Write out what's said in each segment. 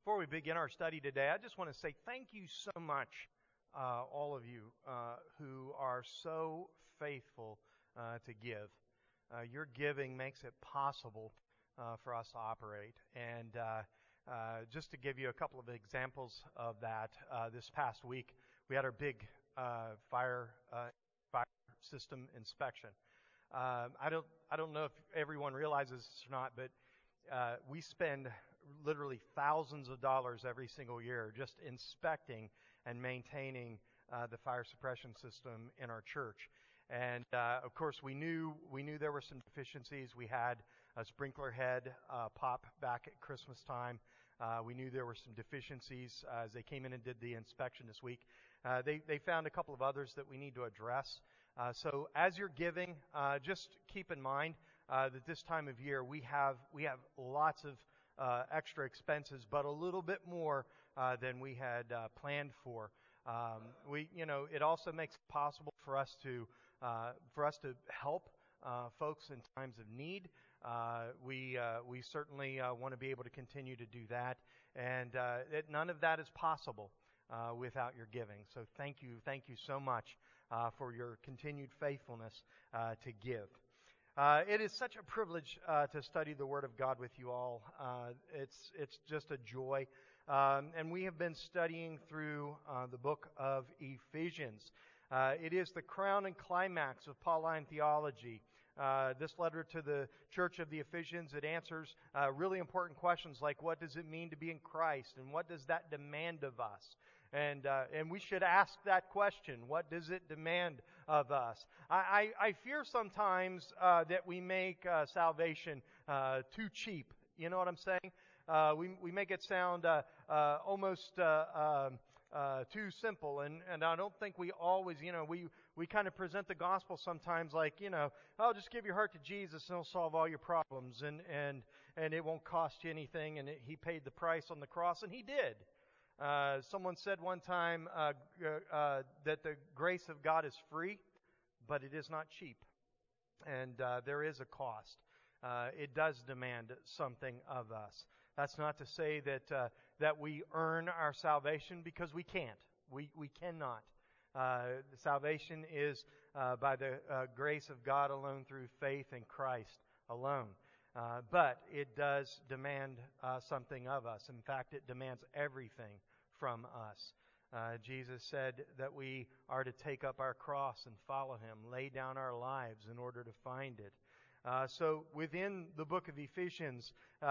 Before we begin our study today, I just want to say thank you so much, all of you who are so faithful to give. Your giving makes it possible for us to operate. And just to give you a couple of examples of that, this past week we had our big fire system inspection. I don't know if everyone realizes this or not, but we spend literally thousands of dollars every single year just inspecting and maintaining the fire suppression system in our church. And of course, we knew there were some deficiencies. We had a sprinkler head pop back at Christmas time. We knew there were some deficiencies as they came in and did the inspection this week. They found a couple of others that we need to address. So as you're giving, just keep in mind that this time of year we have lots of extra expenses, but a little bit more than we had planned for. It also makes it possible for us to help folks in times of need. We certainly want to be able to continue to do that, and none of that is possible without your giving. So thank you so much for your continued faithfulness to give. It is such a privilege to study the Word of God with you all. It's just a joy. And we have been studying through the book of Ephesians. It is the crown and climax of Pauline theology. This letter to the church of the Ephesians, it answers really important questions like what does it mean to be in Christ, and what does that demand of us? And we should ask that question. What does it demand of us? I fear sometimes that we make salvation too cheap. You know what I'm saying? We make it sound almost too simple, and I don't think we always, we kind of present the gospel sometimes like, just give your heart to Jesus and He'll solve all your problems, and it won't cost you anything, and He paid the price on the cross, and He did. Someone said one time that the grace of God is free, but it is not cheap. And there is a cost. It does demand something of us. That's not to say that we earn our salvation, because we can't. We cannot. Salvation is by the grace of God alone, through faith in Christ alone. But it does demand something of us. In fact, it demands everything from us. Jesus said that we are to take up our cross and follow Him, lay down our lives in order to find it. So within the book of Ephesians,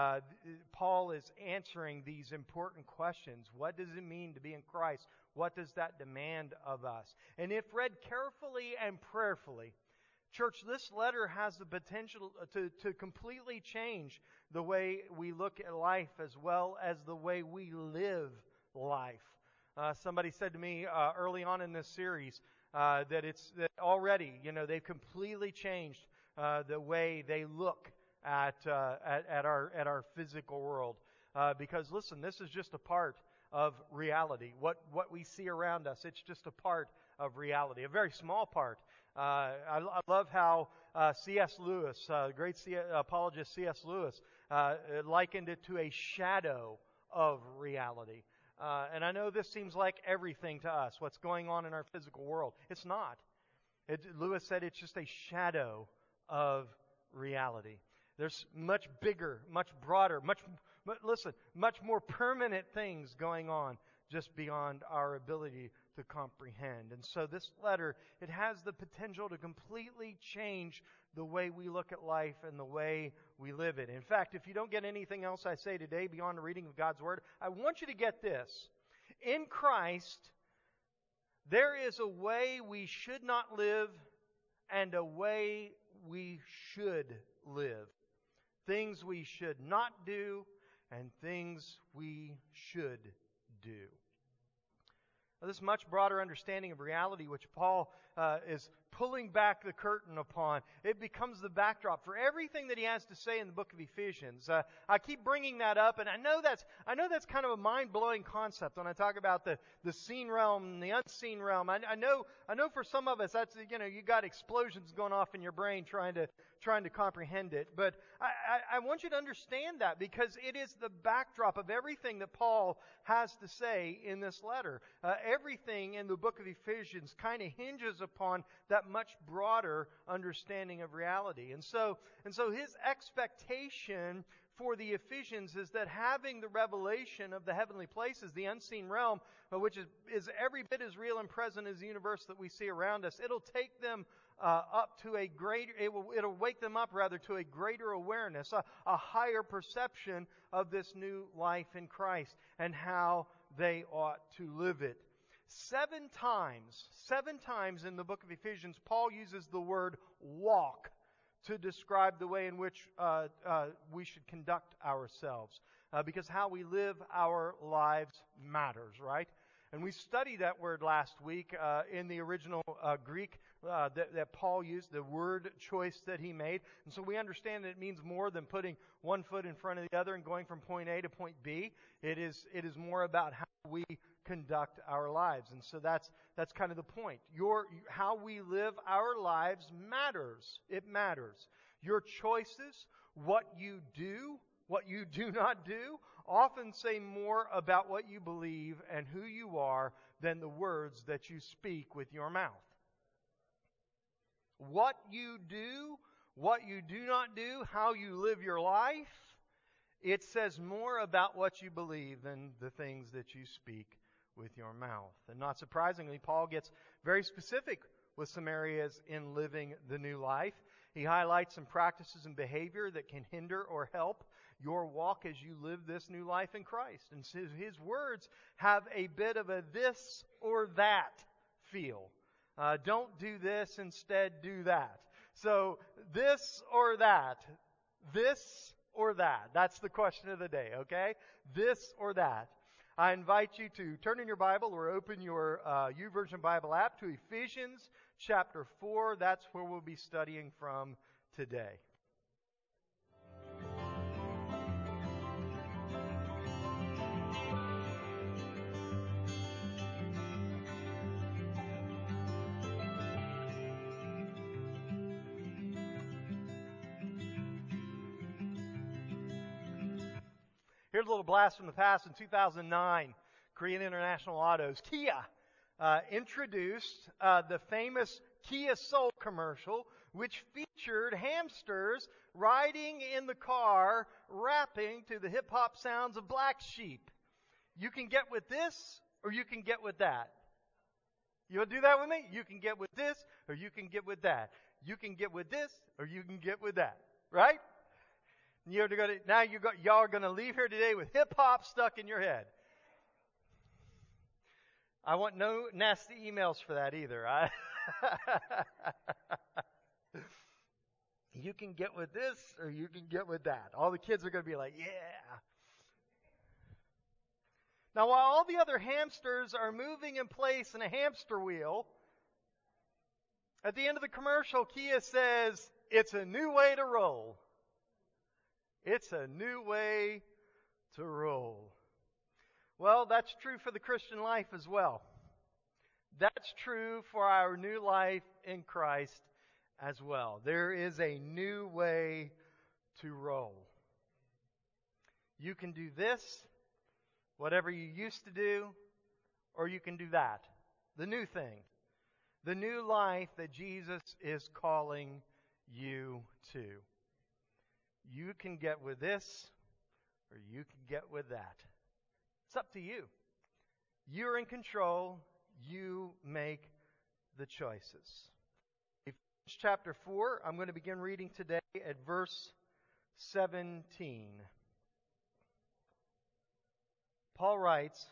Paul is answering these important questions. What does it mean to be in Christ? What does that demand of us? And if read carefully and prayerfully, church, this letter has the potential to completely change the way we look at life as well as the way we live life. Somebody said to me early on in this series that already, they've completely changed the way they look at our physical world. Because listen, this is just a part of reality. What we see around us, it's just a part of reality, a very small part. I love how C.S. Lewis, great apologist C.S. Lewis, likened it to a shadow of reality. And I know this seems like everything to us, what's going on in our physical world. It's not. Lewis said it's just a shadow of reality. There's much bigger, much broader, much more permanent things going on just beyond our ability to comprehend. And so this letter, it has the potential to completely change the way we look at life and the way we live it. In fact, if you don't get anything else I say today beyond the reading of God's Word, I want you to get this. In Christ, there is a way we should not live and a way we should live. Things we should not do and things we should do. Now, this much broader understanding of reality, which Paul is pulling back the curtain upon. It becomes the backdrop for everything that he has to say in the book of Ephesians. I keep bringing that up, and I know that's kind of a mind-blowing concept when I talk about the seen realm and the unseen realm. I know for some of us that's, you got explosions going off in your brain trying to comprehend it. But I want you to understand that, because it is the backdrop of everything that Paul has to say in this letter. Everything in the book of Ephesians kind of hinges upon that much broader understanding of reality. And so his expectation for the Ephesians is that having the revelation of the heavenly places, the unseen realm, which is every bit as real and present as the universe that we see around us, it'll take them up to a greater, it'll wake them up rather to a greater awareness, a higher perception of this new life in Christ and how they ought to live it. 7 times in the book of Ephesians, Paul uses the word walk to describe the way in which we should conduct ourselves. Because how we live our lives matters, right? And we studied that word last week in the original Greek that Paul used, the word choice that he made. And so we understand that it means more than putting one foot in front of the other and going from point A to point B. It is more about how we conduct our lives. And so that's kind of the point. How we live our lives matters. It matters. Your choices, what you do not do, often say more about what you believe and who you are than the words that you speak with your mouth. What you do not do, how you live your life, it says more about what you believe than the things that you speak with your mouth. And not surprisingly, Paul gets very specific with some areas in living the new life. He highlights some practices and behavior that can hinder or help your walk as you live this new life in Christ. And so his words have a bit of a this or that feel. Don't do this, instead do that. So this or that. This or that. That's the question of the day, okay? This or that. I invite you to turn in your Bible or open your YouVersion Bible app to Ephesians chapter 4. That's where we'll be studying from today. Here's a little blast from the past. In 2009, Korean International Autos, Kia, introduced the famous Kia Soul commercial, which featured hamsters riding in the car, rapping to the hip-hop sounds of Black Sheep. You can get with this, or you can get with that. You'll do that with me? You can get with this, or you can get with that. You can get with this, or you can get with that. Right? Y'all are going to leave here today with hip-hop stuck in your head. I want no nasty emails for that either. You can get with this or you can get with that. All the kids are going to be like, yeah. Now, while all the other hamsters are moving in place in a hamster wheel, at the end of the commercial, Kia says, it's a new way to roll. It's a new way to roll. Well, that's true for the Christian life as well. That's true for our new life in Christ as well. There is a new way to roll. You can do this, whatever you used to do, or you can do that. The new thing. The new life that Jesus is calling you to. You can get with this, or you can get with that. It's up to you. You're in control. You make the choices. Ephesians chapter 4, I'm going to begin reading today at verse 17. Paul writes,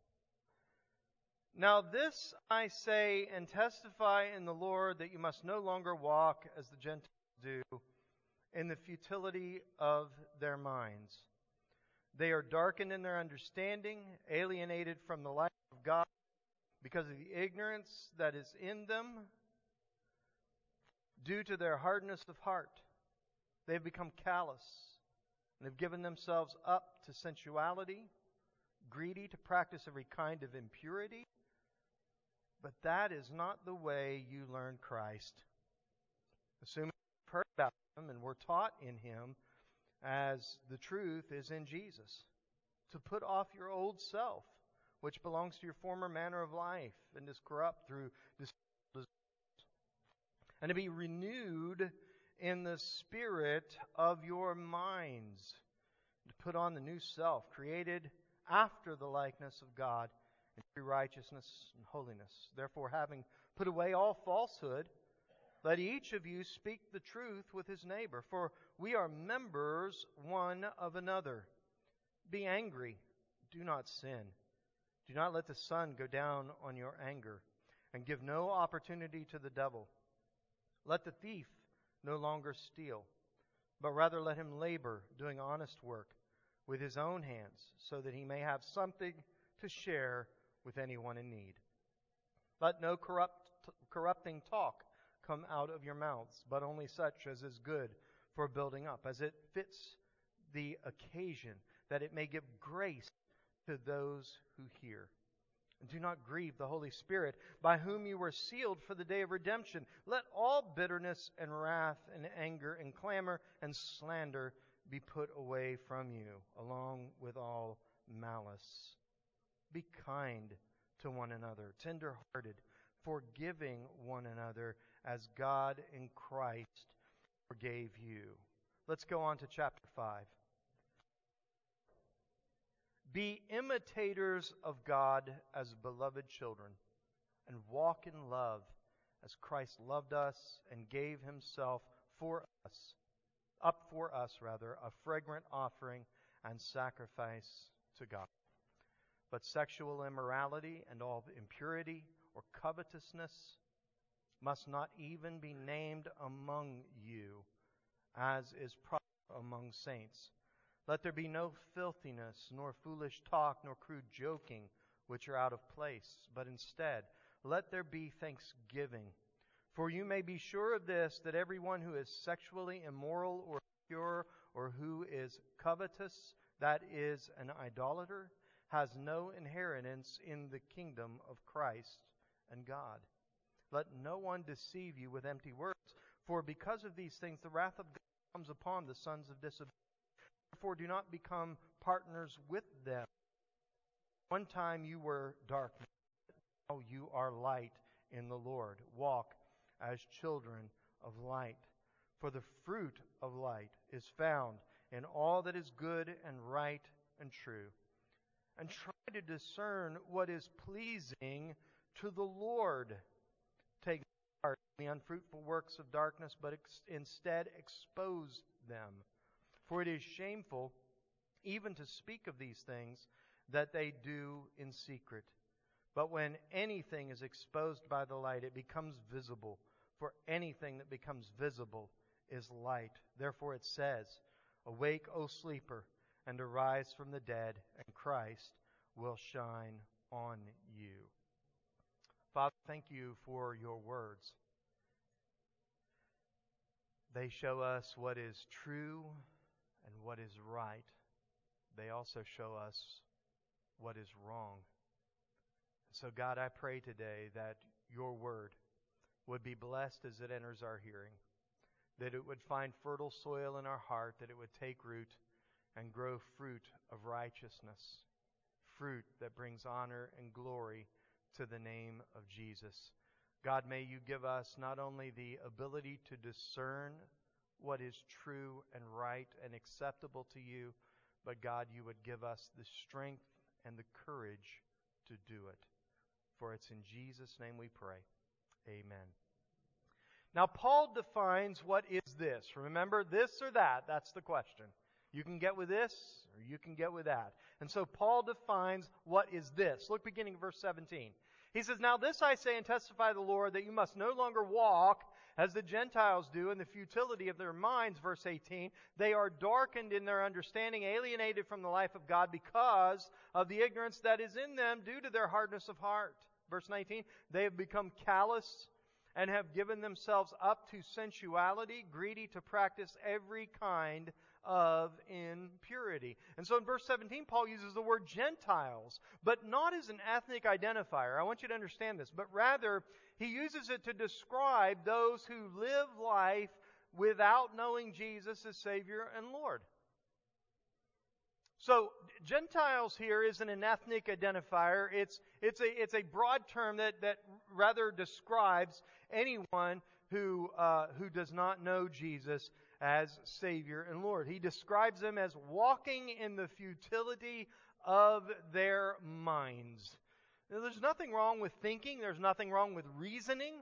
"Now this I say and testify in the Lord that you must no longer walk as the Gentiles do, in the futility of their minds. They are darkened in their understanding, alienated from the life of God because of the ignorance that is in them Due to their hardness of heart, they have become callous and have given themselves up to sensuality, greedy to practice every kind of impurity. But that is not the way you learn Christ. Assuming you've heard about Him and were taught in Him as the truth is in Jesus. To put off your old self, which belongs to your former manner of life and is corrupt through desires, and to be renewed in the spirit of your minds, to put on the new self, created after the likeness of God in true righteousness and holiness. Therefore, having put away all falsehood, let each of you speak the truth with his neighbor, for we are members one of another. Be angry, do not sin. Do not let the sun go down on your anger, and give no opportunity to the devil. Let the thief no longer steal, but rather let him labor, doing honest work with his own hands, so that he may have something to share with anyone in need. Let no corrupting talk come out of your mouths, but only such as is good for building up, as it fits the occasion, that it may give grace to those who hear. And do not grieve the Holy Spirit, by whom you were sealed for the day of redemption. Let all bitterness and wrath and anger and clamor and slander be put away from you, along with all malice. Be kind to one another, tender-hearted, forgiving one another, as God in Christ forgave you. Let's go on to chapter 5. Be imitators of God as beloved children, and walk in love as Christ loved us and gave himself up for us, a fragrant offering and sacrifice to God. But sexual immorality and all impurity or covetousness must not even be named among you, as is proper among saints. Let there be no filthiness, nor foolish talk, nor crude joking, which are out of place, but instead let there be thanksgiving. For you may be sure of this, that everyone who is sexually immoral or impure, or who is covetous, that is, an idolater, has no inheritance in the kingdom of Christ and God. Let no one deceive you with empty words, for because of these things the wrath of God comes upon the sons of disobedience. Therefore do not become partners with them. One time you were darkness, now you are light in the Lord. Walk as children of light. For the fruit of light is found in all that is good and right and true. And try to discern what is pleasing to the Lord. Take part in the unfruitful works of darkness, but instead expose them. For it is shameful even to speak of these things that they do in secret. But when anything is exposed by the light, it becomes visible. For anything that becomes visible is light. Therefore it says, Awake, O sleeper, and arise from the dead, and Christ will shine on you. Father, thank you for your words. They show us what is true and what is right. They also show us what is wrong. So God, I pray today that your word would be blessed as it enters our hearing, that it would find fertile soil in our heart, that it would take root and grow fruit of righteousness, fruit that brings honor and glory to the name of Jesus. God, may you give us not only the ability to discern what is true and right and acceptable to you, but God, you would give us the strength and the courage to do it. For it's in Jesus' name we pray. Amen. Now, Paul defines what is this. Remember, this or that, that's the question. You can get with this or you can get with that. And so Paul defines what is this. Look beginning verse 17. He says, Now this I say and testify the Lord, that you must no longer walk as the Gentiles do in the futility of their minds. Verse 18, they are darkened in their understanding, alienated from the life of God because of the ignorance that is in them due to their hardness of heart. Verse 19, they have become callous and have given themselves up to sensuality, greedy to practice every kind of impurity. And so in verse 17, Paul uses the word Gentiles, but not as an ethnic identifier. I want you to understand this, but rather he uses it to describe those who live life without knowing Jesus as Savior and Lord. So Gentiles here isn't an ethnic identifier. It's a broad term that rather describes anyone who does not know Jesus as Savior and Lord. He describes them as walking in the futility of their minds. Now, there's nothing wrong with thinking. There's nothing wrong with reasoning.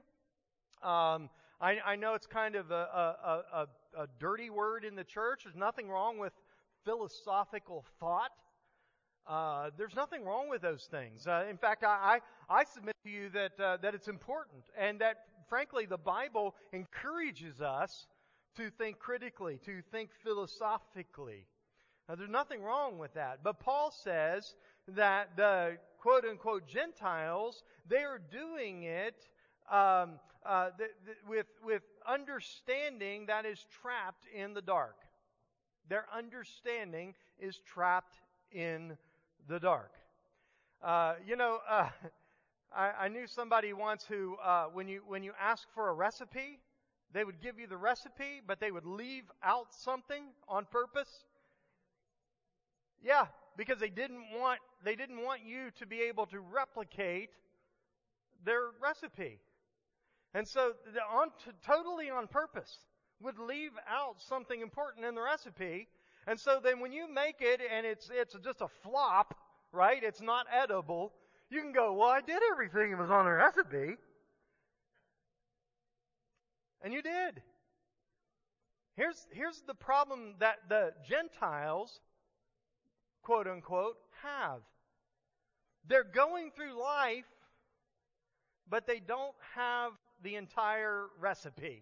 I know it's kind of a dirty word in the church. There's nothing wrong with philosophical thought. There's nothing wrong with those things. In fact, I submit to you that it's important, and that frankly the Bible encourages us to think critically, to think philosophically. Now, there's nothing wrong with that. But Paul says that the quote-unquote Gentiles, they are doing it with understanding that is trapped in the dark. Their understanding is trapped in the dark. I knew somebody once who, when you ask for a recipe, they would give you the recipe, but they would leave out something on purpose. Yeah, because they didn't want you to be able to replicate their recipe. And so, totally on purpose, would leave out something important in the recipe. And so then when you make it and it's just a flop, right? It's not edible. You can go, well, I did everything that was on the recipe. And you did. Here's the problem that the Gentiles, quote unquote, have. They're going through life, but they don't have the entire recipe.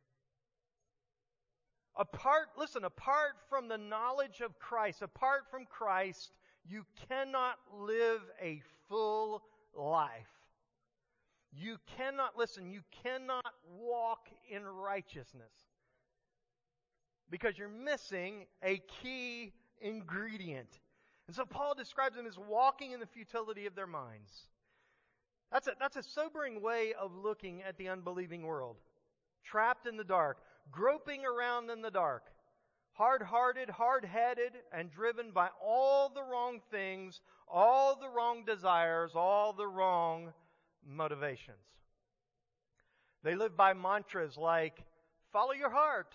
Apart from the knowledge of Christ, apart from Christ, you cannot live a full life. You cannot walk in righteousness. Because you're missing a key ingredient. And so Paul describes them as walking in the futility of their minds. That's a sobering way of looking at the unbelieving world. Trapped in the dark, groping around in the dark, hard-hearted, hard-headed, and driven by all the wrong things, all the wrong desires, all the wrong motivations. They live by mantras like, follow your heart.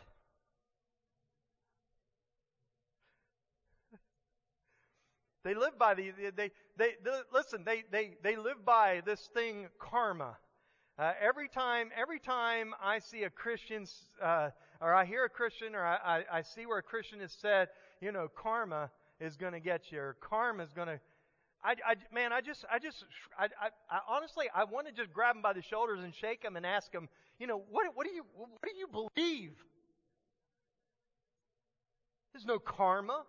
They live by they live by this thing, karma. Every time I see a Christian, or I hear a Christian, or I see where a Christian has said, karma is going to get you, or karma is going to. Honestly, I want to just grab him by the shoulders and shake him and ask him, what do you believe? There's no karma.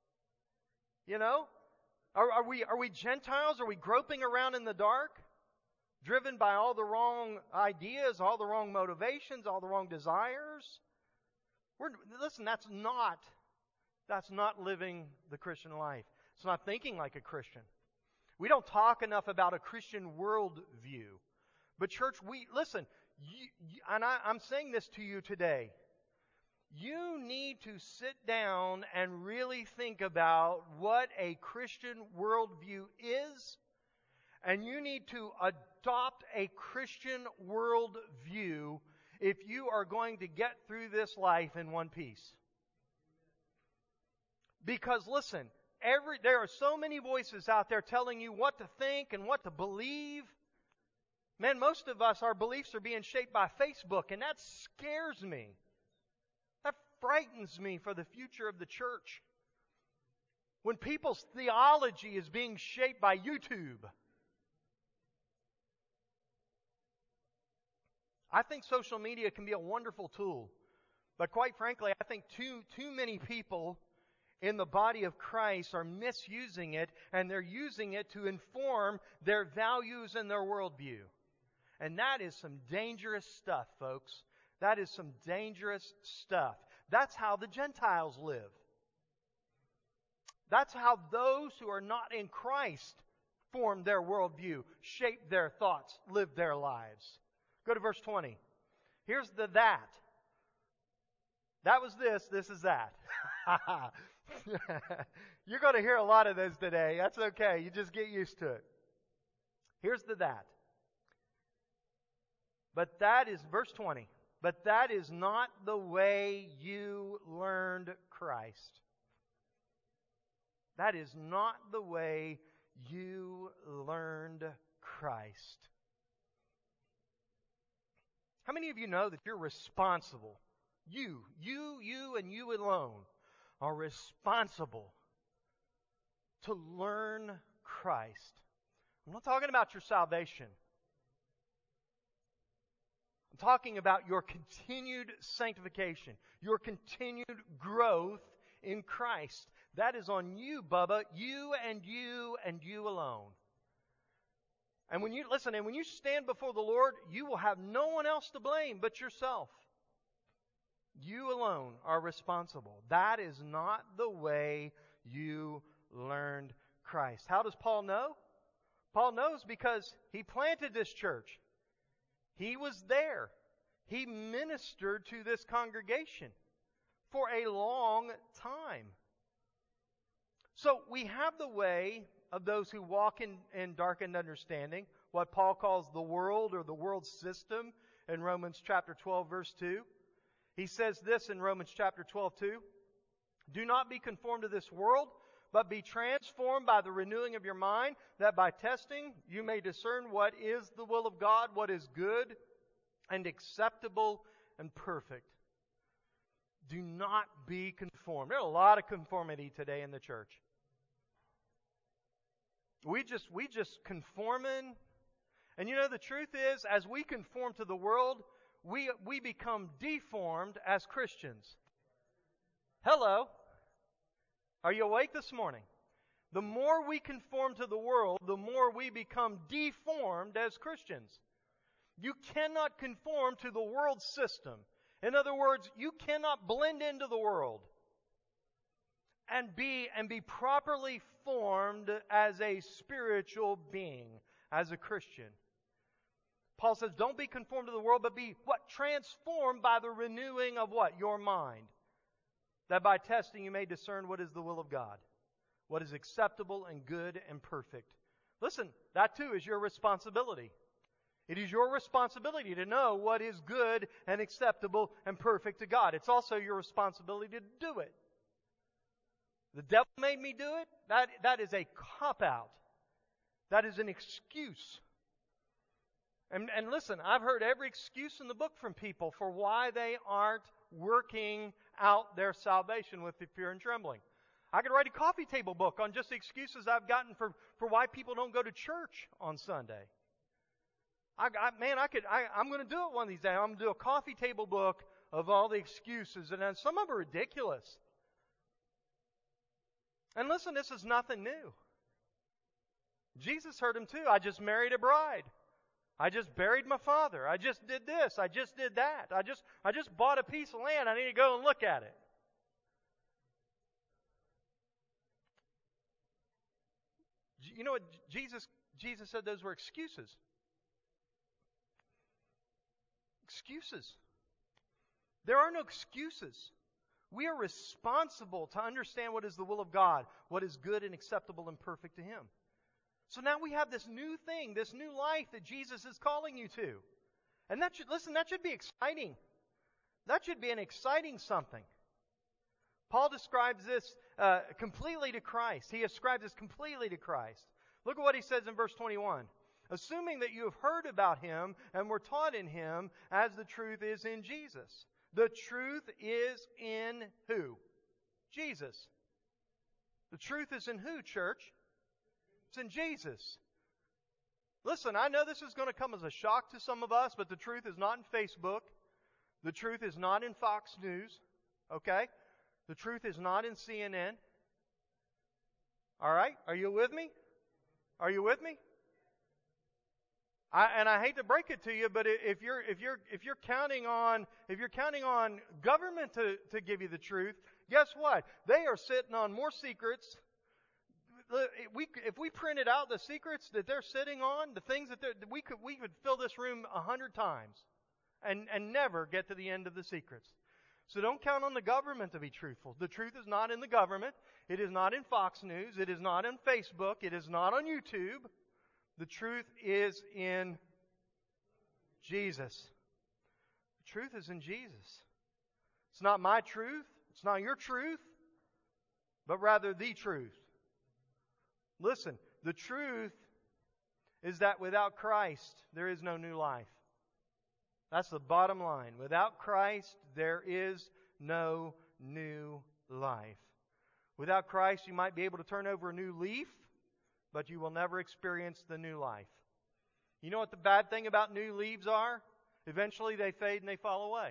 Are we Gentiles? Are we groping around in the dark? Driven by all the wrong ideas, all the wrong motivations, all the wrong desires? That's not living the Christian life. It's not thinking like a Christian. We don't talk enough about a Christian worldview. But church, I'm saying this to you today. You need to sit down and really think about what a Christian worldview is, and you need to adopt a Christian worldview if you are going to get through this life in one piece. Because listen, there are so many voices out there telling you what to think and what to believe. Man, most of us, our beliefs are being shaped by Facebook, and that scares me. That frightens me for the future of the church. When people's theology is being shaped by YouTube. I think social media can be a wonderful tool. But quite frankly, I think too many people in the body of Christ are misusing it, and they're using it to inform their values and their worldview. And that is some dangerous stuff, folks. That is some dangerous stuff. That's how the Gentiles live. That's how those who are not in Christ form their worldview, shape their thoughts, live their lives. Go to verse 20. Here's the that. That was this is that. You're going to hear a lot of those today. That's okay. You just get used to it. Here's the that. But that is, verse 20, but that is not the way you learned Christ. That is not the way you learned Christ. How many of you know that you're responsible? You and you alone are responsible to learn Christ. I'm not talking about your salvation. I'm talking about your continued sanctification, your continued growth in Christ. That is on you, Bubba, you and you and you alone. And when you stand before the Lord, you will have no one else to blame but yourself. You alone are responsible. That is not the way you learned Christ. How does Paul know? Paul knows because he planted this church. He was there. He ministered to this congregation for a long time. So we have the way of those who walk in darkened understanding, what Paul calls the world or the world system in Romans chapter 12, verse 2. He says this in Romans chapter 12, 2. Do not be conformed to this world, but be transformed by the renewing of your mind, that by testing you may discern what is the will of God, what is good and acceptable and perfect. Do not be conformed. There's a lot of conformity today in the church. We just conforming. And you know, the truth is, as we conform to the world, we become deformed as Christians. Hello? Are you awake this morning? The more we conform to the world, the more we become deformed as Christians. You cannot conform to the world system. In other words, you cannot blend into the world and be properly formed as a spiritual being, as a Christian. Paul says, don't be conformed to the world, but be what? Transformed by the renewing of what? Your mind. That by testing you may discern what is the will of God, what is acceptable and good and perfect. Listen, that too is your responsibility. It is your responsibility to know what is good and acceptable and perfect to God. It's also your responsibility to do it. The devil made me do it. That is a cop-out. That is an excuse. And listen, I've heard every excuse in the book from people for why they aren't working out their salvation with fear and trembling. I could write a coffee table book on just the excuses I've gotten for why people don't go to church on Sunday. I'm going to do it one of these days. I'm going to do a coffee table book of all the excuses, and some of them are ridiculous. And listen, this is nothing new. Jesus heard him too. I just married a bride. I just buried my father. I just did this. I just did that. I just bought a piece of land. I need to go and look at it. You know what Jesus said those were excuses. Excuses. There are no excuses. We are responsible to understand what is the will of God, what is good and acceptable and perfect to Him. So now we have this new thing, this new life that Jesus is calling you to. And that should be exciting. That should be an exciting something. Paul describes this completely to Christ. He ascribes this completely to Christ. Look at what he says in verse 21. Assuming that you have heard about Him and were taught in Him as the truth is in Jesus. The truth is in who? Jesus. The truth is in who, church? It's in Jesus. Listen, I know this is going to come as a shock to some of us, but the truth is not in Facebook. The truth is not in Fox News. Okay? The truth is not in CNN. All right? Are you with me? Are you with me? I hate to break it to you, but if you're counting on government to give you the truth, guess what? They are sitting on more secrets. If we printed out the secrets that they're sitting on, the things that we could fill this room 100 times, and never get to the end of the secrets. So don't count on the government to be truthful. The truth is not in the government. It is not in Fox News. It is not on Facebook. It is not on YouTube. The truth is in Jesus. The truth is in Jesus. It's not my truth. It's not your truth, but rather the truth. Listen, the truth is that without Christ, there is no new life. That's the bottom line. Without Christ, there is no new life. Without Christ, you might be able to turn over a new leaf, but you will never experience the new life. You know what the bad thing about new leaves are? Eventually they fade and they fall away.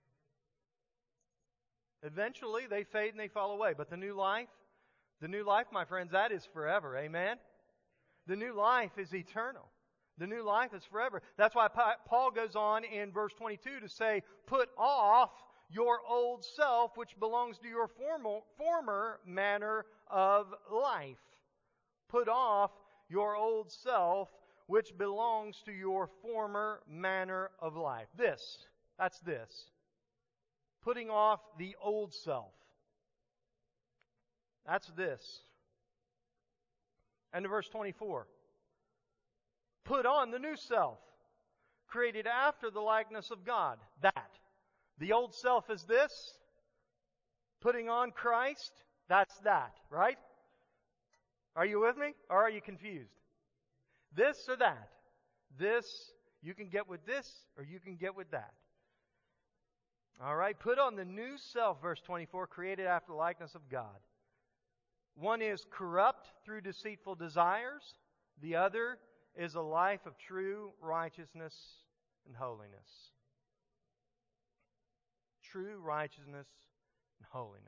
Eventually they fade and they fall away. But the new life, my friends, that is forever. Amen? The new life is eternal. The new life is forever. That's why Paul goes on in verse 22 to say, put off your old self, which belongs to your former manner of life. Put off your old self, which belongs to your former manner of life. That's this. Putting off the old self. That's this. And in verse 24. Put on the new self, created after the likeness of God. That. The old self is this. Putting on Christ, that's that, right? Are you with me? Or are you confused? This or that. This, you can get with this, or you can get with that. All right, put on the new self, verse 24, created after the likeness of God. One is corrupt through deceitful desires. The other is a life of true righteousness and holiness. True righteousness and holiness.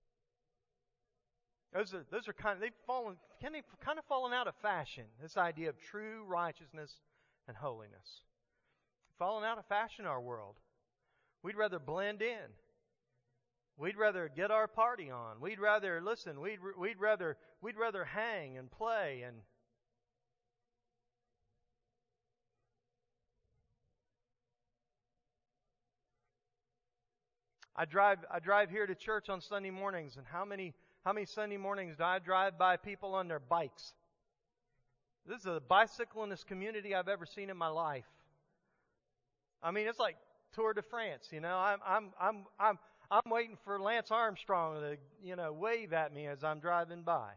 Those are kind of fallen out of fashion. This idea of true righteousness and holiness. Fallen out of fashion in our world. We'd rather blend in. We'd rather get our party on. We'd rather listen. We'd rather hang and play and. I drive here to church on Sunday mornings, and how many Sunday mornings do I drive by people on their bikes? This is the bicyclist community I've ever seen in my life. I mean, it's like Tour de France. You know, I'm waiting for Lance Armstrong to wave at me as I'm driving by.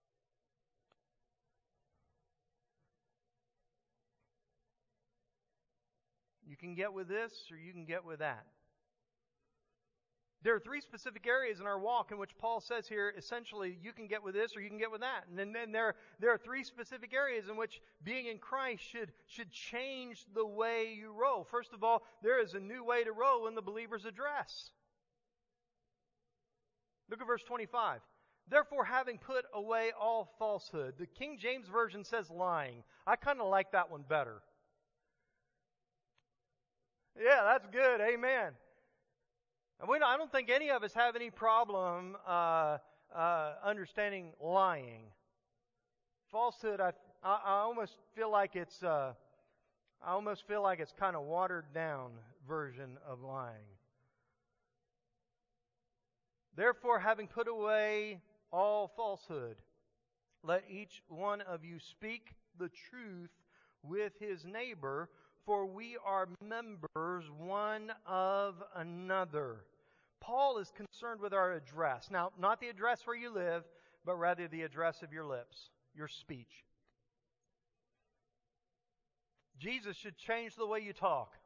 You can get with this, or you can get with that. There are three specific areas in our walk in which Paul says here, essentially, you can get with this or you can get with that. And then there are three specific areas in which being in Christ should change the way you row. First of all, there is a new way to row in the believer's address. Look at verse 25. Therefore, having put away all falsehood. The King James Version says lying. I kind of like that one better. Yeah, that's good. Amen. I don't think any of us have any problem understanding lying. Falsehood, I almost feel like it's kind of watered down version of lying. Therefore, having put away all falsehood, let each one of you speak the truth with his neighbor, for we are members one of another. Paul is concerned with our address. Now, not the address where you live, but rather the address of your lips, your speech. Jesus should change the way you talk.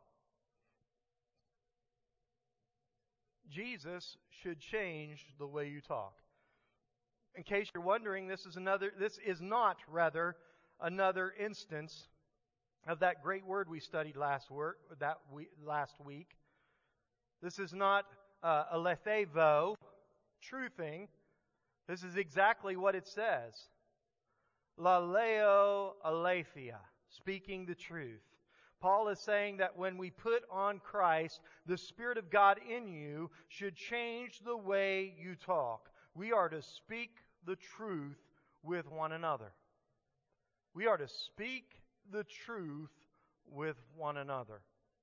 Jesus should change the way you talk. In case you're wondering, this is not another instance of that great word we studied last week. This is not alethevo, truthing. This is exactly what it says. Laleo aletheia. speaking the truth. Paul is saying that when we put on Christ, the Spirit of God in you should change the way you talk. We are to speak the truth with one another. We are to speak the truth with one another.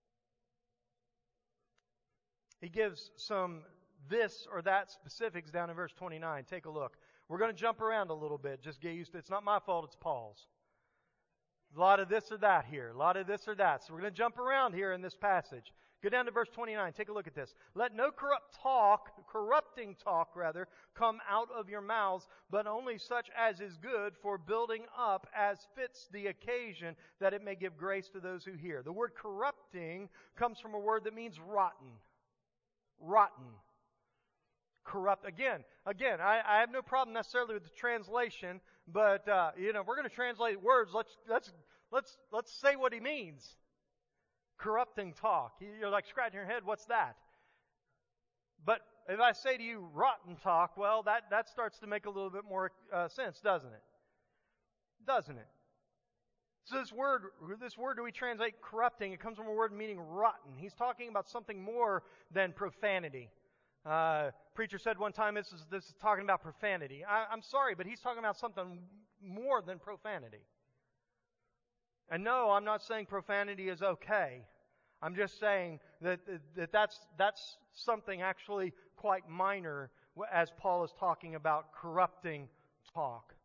He gives some this or that specifics down in verse 29. Take a look. We're going to jump around a little bit. Just get used to it. It's not my fault, it's Paul's. A lot of this or that here. A lot of this or that. So we're going to jump around here in this passage. Go down to verse 29. Take a look at this. Let no corrupting talk, come out of your mouths, but only such as is good for building up as fits the occasion, that it may give grace to those who hear. The word corrupting comes from a word that means rotten. Rotten. Corrupt. Again, I have no problem necessarily with the translation, but if we're going to translate words, let's say what he means. Corrupting talk. You're like scratching your head. What's that? But if I say to you rotten talk, well, that starts to make a little bit more sense, doesn't it? Doesn't it? So this word do we translate corrupting? It comes from a word meaning rotten. He's talking about something more than profanity. Preacher said one time this is talking about profanity. I'm sorry, but he's talking about something more than profanity. And no, I'm not saying profanity is okay. I'm just saying that's something actually quite minor as Paul is talking about corrupting talk.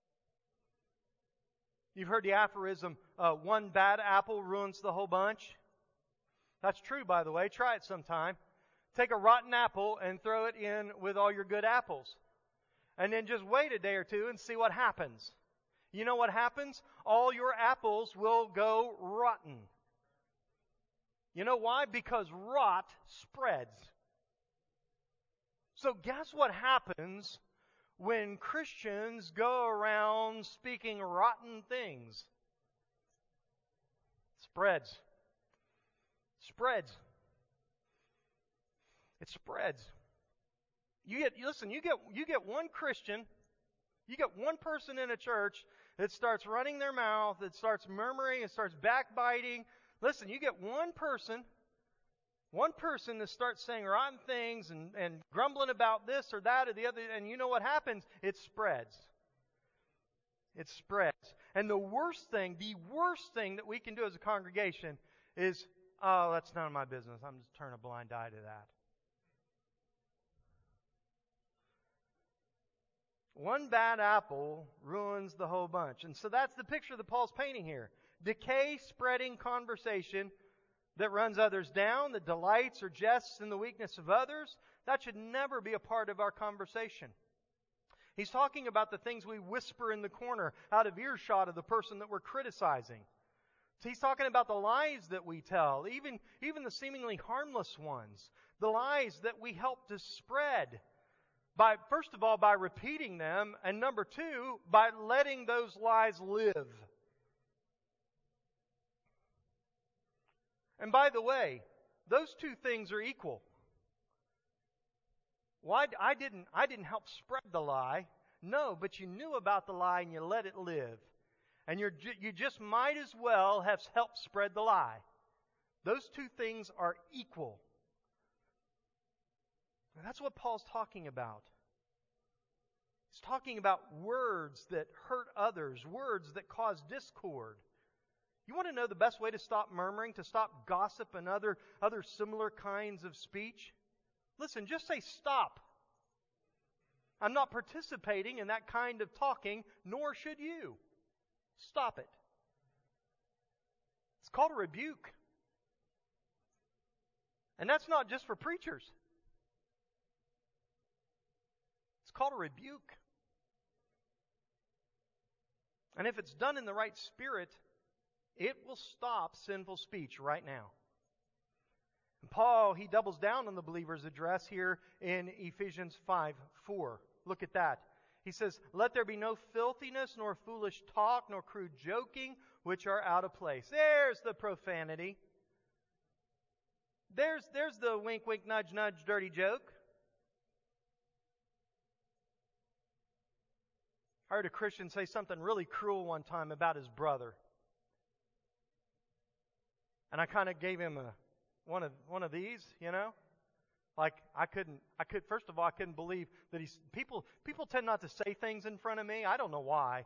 You've heard the aphorism, one bad apple ruins the whole bunch. That's true, by the way. Try it sometime. Take a rotten apple and throw it in with all your good apples. And then just wait a day or two and see what happens. You know what happens? All your apples will go rotten. You know why? Because rot spreads. So guess what happens when Christians go around speaking rotten things? Spreads. Spreads. It spreads. You get one Christian, you get one person in a church that starts running their mouth, that starts murmuring, it starts backbiting. Listen, you get one person that starts saying rotten things and grumbling about this or that or the other, and you know what happens? It spreads. It spreads. And the worst thing that we can do as a congregation is, oh, that's none of my business. I'm just turning a blind eye to that. One bad apple ruins the whole bunch. And so that's the picture that Paul's painting here. Decay spreading conversation that runs others down, that delights or jests in the weakness of others. That should never be a part of our conversation. He's talking about the things we whisper in the corner out of earshot of the person that we're criticizing. So he's talking about the lies that we tell, even the seemingly harmless ones. The lies that we help to spread. First of all, by repeating them, and number two, by letting those lies live. And by the way, those two things are equal. Why? I didn't help spread the lie. No, but you knew about the lie and you let it live. And you just might as well have helped spread the lie. Those two things are equal. And that's what Paul's talking about. He's talking about words that hurt others, words that cause discord. You want to know the best way to stop murmuring, to stop gossip and other similar kinds of speech? Listen, just say stop. I'm not participating in that kind of talking, nor should you. Stop it. It's called a rebuke. And that's not just for preachers. It's called a rebuke. And if it's done in the right spirit, it will stop sinful speech right now. And Paul, he doubles down on the believer's address here in Ephesians 5:4. Look at that. He says, let there be no filthiness, nor foolish talk, nor crude joking, which are out of place. There's the profanity. There's the wink, wink, nudge, nudge, dirty joke. I heard a Christian say something really cruel one time about his brother. And I kind of gave him one of these, you know? Like first of all, I couldn't believe that people tend not to say things in front of me. I don't know why.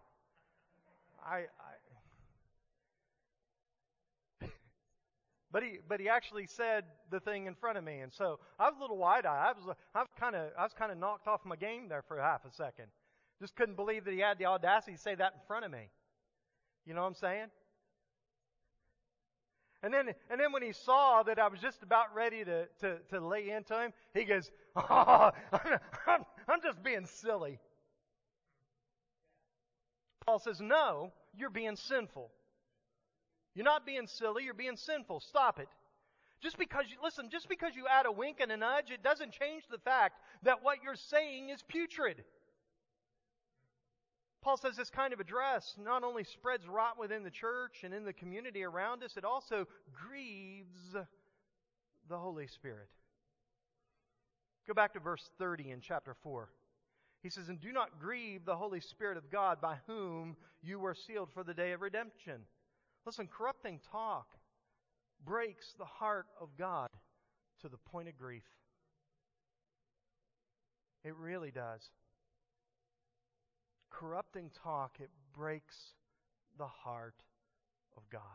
But he actually said the thing in front of me, and so I was a little wide-eyed. I was kind of knocked off my game there for half a second. Just couldn't believe that he had the audacity to say that in front of me. You know what I'm saying? And then when he saw that I was just about ready to lay into him, he goes, "Oh, I'm just being silly." Paul says, "No, you're being sinful. You're not being silly, you're being sinful. Stop it." Just because you add a wink and a nudge, it doesn't change the fact that what you're saying is putrid. Paul says this kind of address not only spreads rot within the church and in the community around us, it also grieves the Holy Spirit. Go back to verse 30 in chapter 4. He says, "And do not grieve the Holy Spirit of God, by whom you were sealed for the day of redemption." Listen, corrupting talk breaks the heart of God to the point of grief. It really does. Corrupting talk, it breaks the heart of God.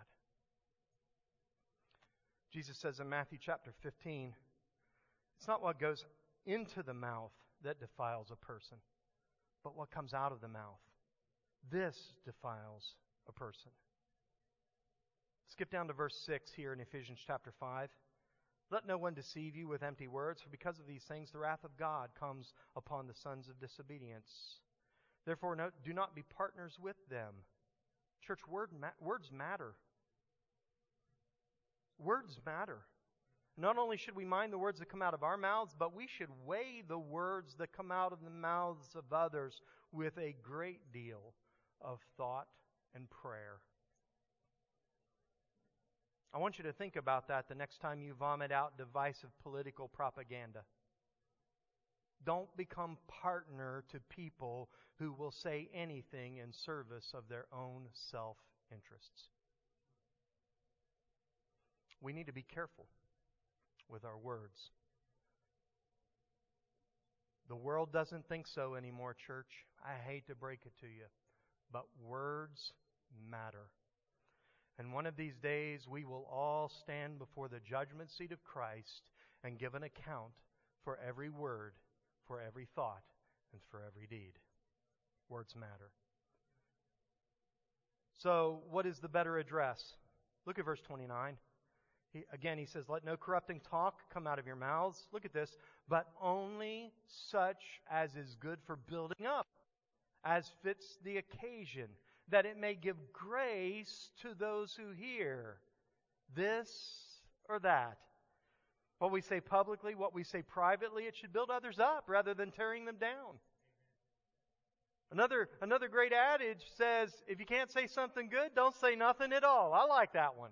Jesus says in Matthew chapter 15, it's not what goes into the mouth that defiles a person, but what comes out of the mouth. This defiles a person. Skip down to verse 6 here in Ephesians chapter 5. "Let no one deceive you with empty words, for because of these things the wrath of God comes upon the sons of disobedience. Therefore, do not be partners with them." Church, words matter. Words matter. Not only should we mind the words that come out of our mouths, but we should weigh the words that come out of the mouths of others with a great deal of thought and prayer. I want you to think about that the next time you vomit out divisive political propaganda. Don't become partner to people who will say anything in service of their own self-interests. We need to be careful with our words. The world doesn't think so anymore, church. I hate to break it to you, but words matter. And one of these days, we will all stand before the judgment seat of Christ and give an account for every word, for every thought, and for every deed. Words matter. So, what is the better address? Look at verse 29. He says, "Let no corrupting talk come out of your mouths." Look at this. "But only such as is good for building up, as fits the occasion, that it may give grace to those who hear." This or that. What we say publicly, what we say privately, it should build others up rather than tearing them down. Another great adage says, if you can't say something good, don't say nothing at all. I like that one.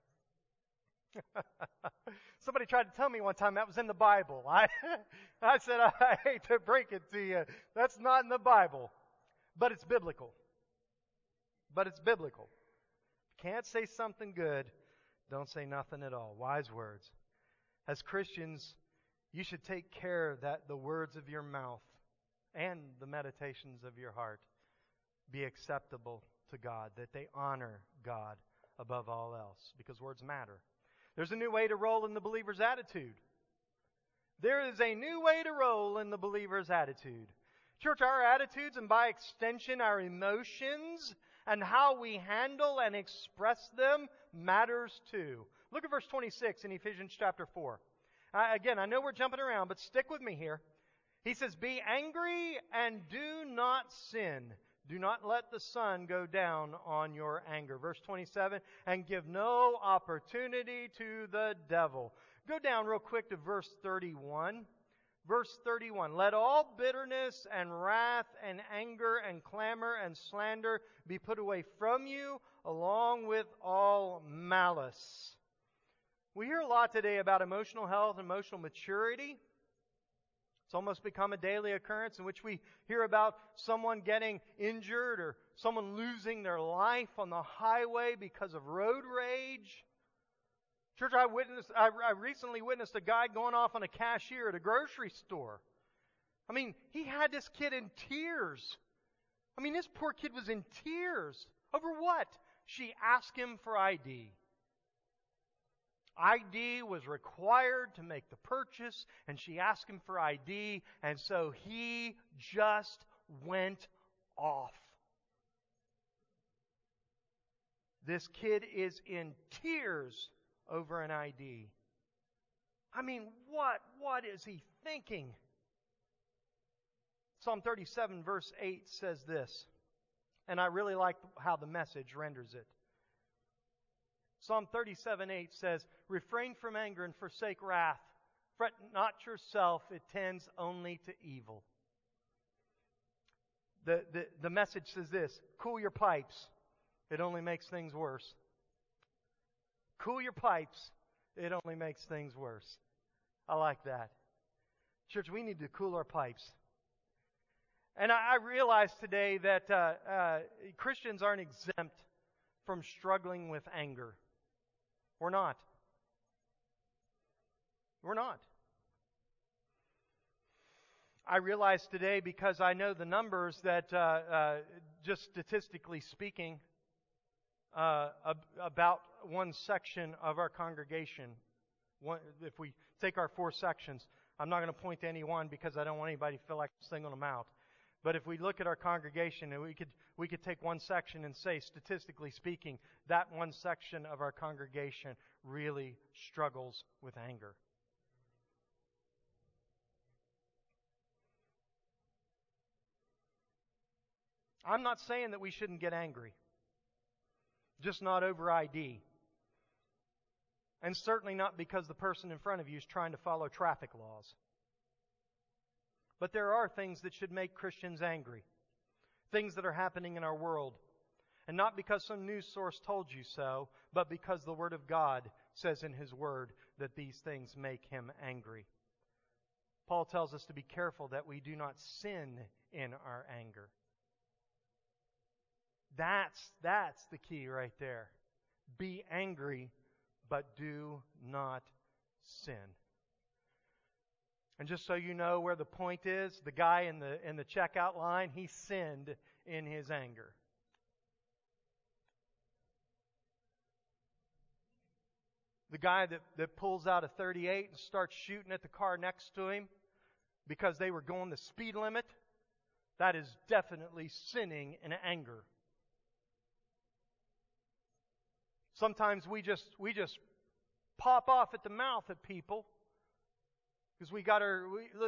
Somebody tried to tell me one time that was in the Bible. I said, I hate to break it to you. That's not in the Bible. But it's biblical. If you can't say something good, don't say nothing at all. Wise words. As Christians, you should take care that the words of your mouth and the meditations of your heart be acceptable to God, that they honor God above all else, because words matter. There's a new way to roll in the believer's attitude. There is a new way to roll in the believer's attitude. Church, our attitudes, and by extension our emotions, and how we handle and express them matters too. Look at verse 26 in Ephesians chapter 4. Again, I know we're jumping around, but stick with me here. He says, "Be angry and do not sin. Do not let the sun go down on your anger." Verse 27, "And give no opportunity to the devil." Go down real quick to verse 31. Verse 31, "Let all bitterness and wrath and anger and clamor and slander be put away from you, along with all malice." We hear a lot today about emotional health and emotional maturity. It's almost become a daily occurrence in which we hear about someone getting injured or someone losing their life on the highway because of road rage. Church, I recently witnessed a guy going off on a cashier at a grocery store. I mean, he had this kid in tears. I mean, this poor kid was in tears. Over what? She asked him for ID. ID was required to make the purchase, and she asked him for ID, and so he just went off. This kid is in tears over an ID. I mean, what is he thinking? Psalm 37 verse 8 says this, and I really like how the Message renders it. Psalm 37:8 says, "Refrain from anger and forsake wrath. Fret not yourself, it tends only to evil." The Message says this, "Cool your pipes, it only makes things worse." Cool your pipes, it only makes things worse. I like that. Church, we need to cool our pipes. And I realize today that Christians aren't exempt from struggling with anger. We're not. We're not. I realize today, because I know the numbers, that just statistically speaking, about one section of our congregation, if we take our 4 sections, I'm not going to point to any one because I don't want anybody to feel like I'm singling them out. But if we look at our congregation, and we could take one section and say, statistically speaking, that one section of our congregation really struggles with anger. I'm not saying that we shouldn't get angry, just not over ID. And certainly not because the person in front of you is trying to follow traffic laws. But there are things that should make Christians angry. Things that are happening in our world. And not because some news source told you so, but because the Word of God says in His Word that these things make Him angry. Paul tells us to be careful that we do not sin in our anger. That's the key right there. Be angry, but do not sin. And just so you know where the point is, the guy in the checkout line, he sinned in his anger. The guy that pulls out a .38 and starts shooting at the car next to him because they were going the speed limit, that is definitely sinning in anger. Sometimes we just pop off at the mouth at people because we got our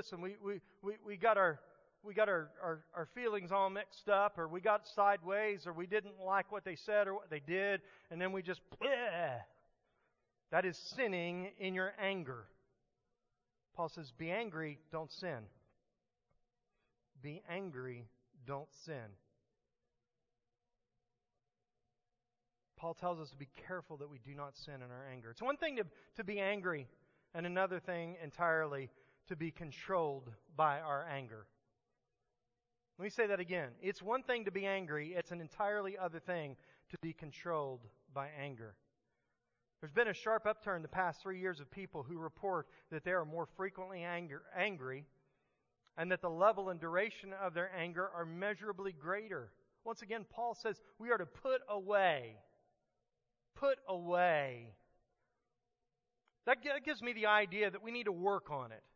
feelings all mixed up, or we got sideways, or we didn't like what they said or what they did, and then we just bleh. That is sinning in your anger. Paul says, "Be angry, don't sin." Be angry, don't sin. Paul tells us to be careful that we do not sin in our anger. It's one thing to be angry, and another thing entirely to be controlled by our anger. Let me say that again. It's one thing to be angry. It's an entirely other thing to be controlled by anger. There's been a sharp upturn the past 3 years of people who report that they are more frequently angry, and that the level and duration of their anger are measurably greater. Once again, Paul says we are to put away. Put away. That gives me the idea that we need to work on it.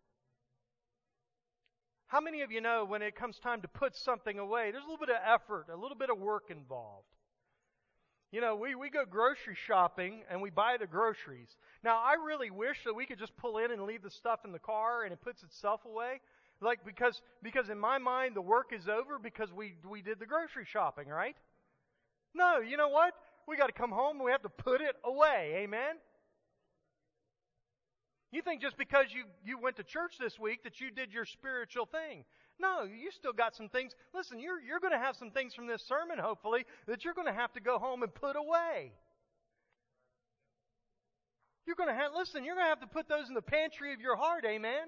How many of you know when it comes time to put something away, there's a little bit of effort, a little bit of work involved? You know, we go grocery shopping and we buy the groceries. Now, I really wish that we could just pull in and leave the stuff in the car and it puts itself away. Like, because in my mind, the work is over because we did the grocery shopping, right? No, you know what? We got to come home and we have to put it away. Amen? You think just because you went to church this week that you did your spiritual thing. No, you still got some things. Listen, you're going to have some things from this sermon, hopefully, that you're going to have to go home and put away. You're going to have to put those in the pantry of your heart, amen?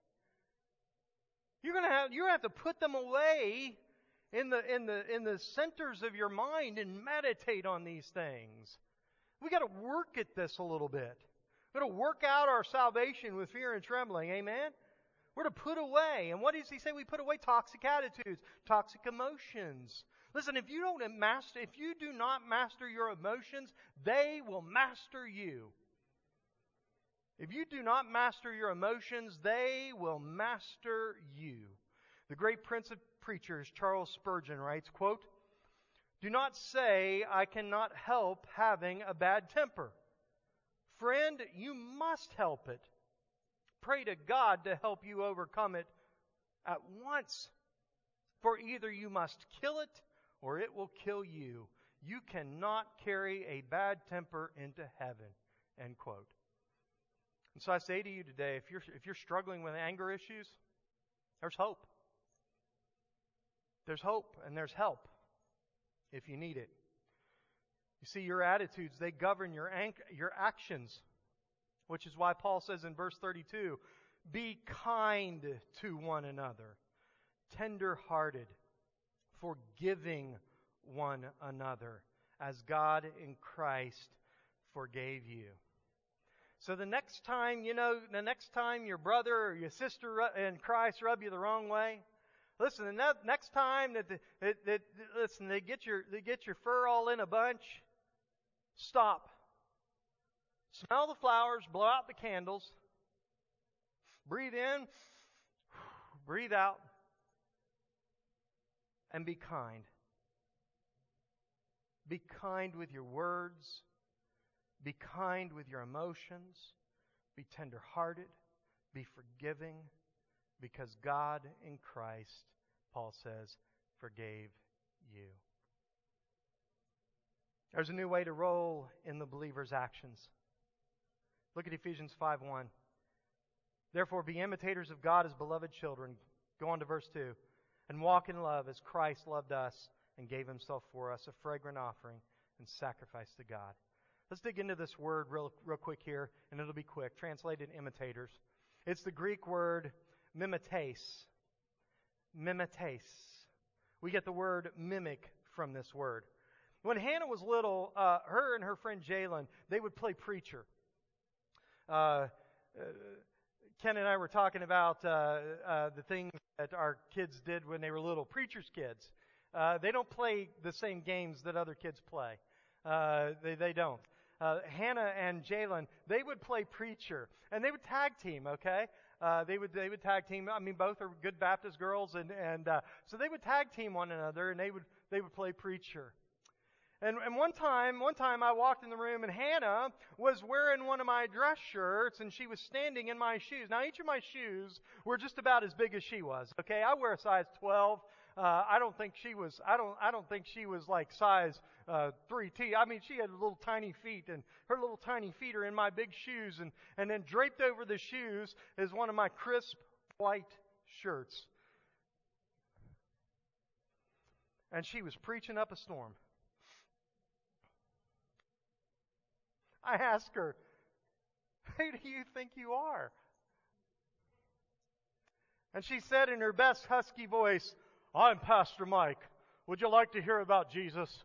You have to put them away in the centers of your mind and meditate on these things. We got to work at this a little bit. We're to work out our salvation with fear and trembling. Amen? We're to put away. And what does he say we put away? Toxic attitudes, toxic emotions. Listen, if you do not master your emotions, they will master you. If you do not master your emotions, they will master you. The great Prince of Preachers, Charles Spurgeon, writes, quote, "Do not say I cannot help having a bad temper. Friend, you must help it. Pray to God to help you overcome it at once. For either you must kill it or it will kill you. You cannot carry a bad temper into heaven." End quote. And so I say to you today, if you're struggling with anger issues, there's hope. There's hope and there's help if you need it. You see, your attitudes, they govern your actions, which is why Paul says in verse 32, "Be kind to one another, tender-hearted, forgiving one another, as God in Christ forgave you." So the next time your brother or your sister in Christ rub you the wrong way, listen, the next time they get your fur all in a bunch, stop. Smell the flowers, blow out the candles, breathe in, breathe out, and be kind. Be kind with your words. Be kind with your emotions. Be tender-hearted. Be forgiving. Because God in Christ, Paul says, forgave you. There's a new way to roll in the believer's actions. Look at Ephesians 5:1. "Therefore be imitators of God as beloved children." Go on to verse 2. "And walk in love as Christ loved us and gave himself for us, a fragrant offering and sacrifice to God." Let's dig into this word real quick here, and it'll be quick. Translated imitators. It's the Greek word mimetes. Mimetes. We get the word mimic from this word. When Hannah was little, her and her friend Jalen, they would play preacher. Ken and I were talking about the things that our kids did when they were little, preacher's kids. They don't play the same games that other kids play. They don't. Hannah and Jalen, they would play preacher, and they would tag team. Okay, they would tag team. I mean, both are good Baptist girls, and so they would tag team one another, and they would play preacher. And one time I walked in the room, and Hannah was wearing one of my dress shirts, and she was standing in my shoes. Now, each of my shoes were just about as big as she was. Okay, I wear a size 12. I don't think she was like size 3T. I mean, she had little tiny feet, and her little tiny feet are in my big shoes, and then draped over the shoes is one of my crisp white shirts. And she was preaching up a storm. I asked her, "Who do you think you are?" And she said in her best husky voice, "I'm Pastor Mike. Would you like to hear about Jesus?"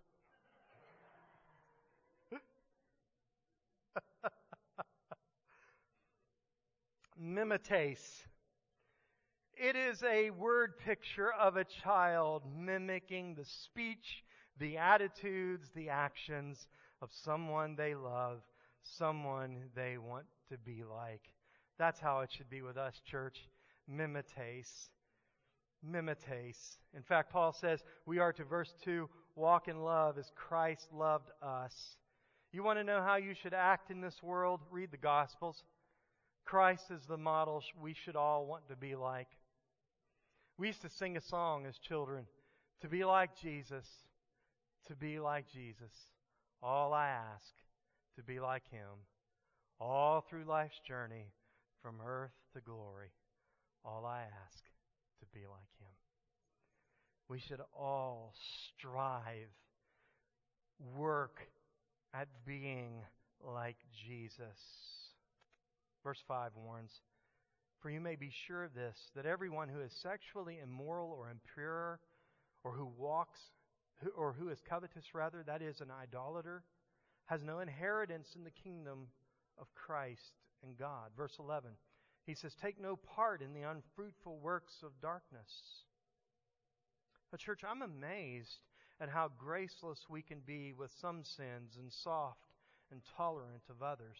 Mimetes. It is a word picture of a child mimicking the speech, the attitudes, the actions of someone they love, someone they want to be like. That's how it should be with us, church. Mimetes. Mimetes. In fact, Paul says we are to, verse 2, walk in love as Christ loved us. You want to know how you should act in this world? Read the Gospels. Christ is the model we should all want to be like. We used to sing a song as children, to be like Jesus, to be like Jesus. All I ask, to be like Him. All through life's journey, from earth to glory. All I ask, to be like Him. We should all strive, work at being like Jesus. Verse 5 warns, "For you may be sure of this, that everyone who is sexually immoral or impure, or who is covetous rather, that is, an idolater, has no inheritance in the kingdom of Christ and God. Verse 11, he says, take no part in the unfruitful works of darkness. But church, I'm amazed at how graceless we can be with some sins and soft and tolerant of others.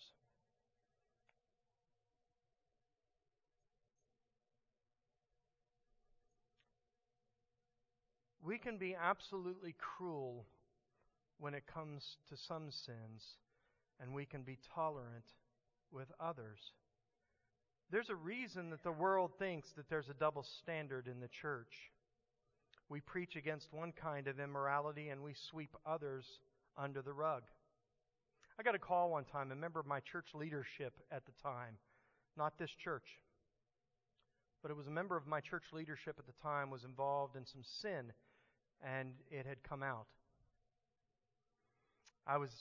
We can be absolutely cruel when it comes to some sins, and we can be tolerant with others. There's a reason that the world thinks that there's a double standard in the church. We preach against one kind of immorality and we sweep others under the rug. I got a call one time, a member of my church leadership at the time, not this church, but it was a member of my church leadership at the time was involved in some sin, and it had come out. I was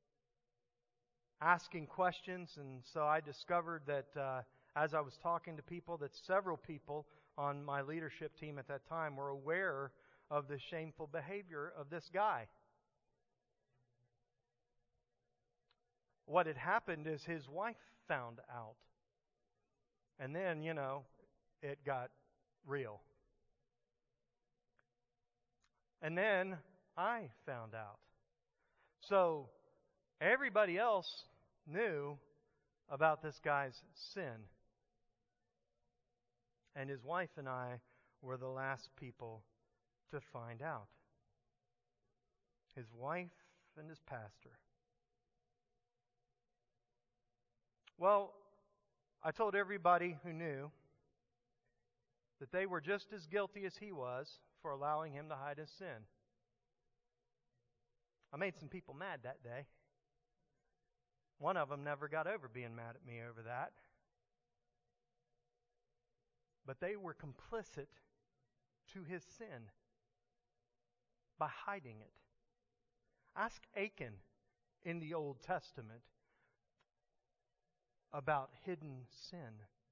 asking questions, and so I discovered that as I was talking to people, that several people on my leadership team at that time were aware of the shameful behavior of this guy. What had happened is his wife found out. And then, it got real. And then I found out. So everybody else knew about this guy's sin. And his wife and I were the last people to find out. His wife and his pastor. Well, I told everybody who knew that they were just as guilty as he was for allowing him to hide his sin. I made some people mad that day. One of them never got over being mad at me over that. But they were complicit to his sin by hiding it. Ask Achan in the Old Testament about hidden sin.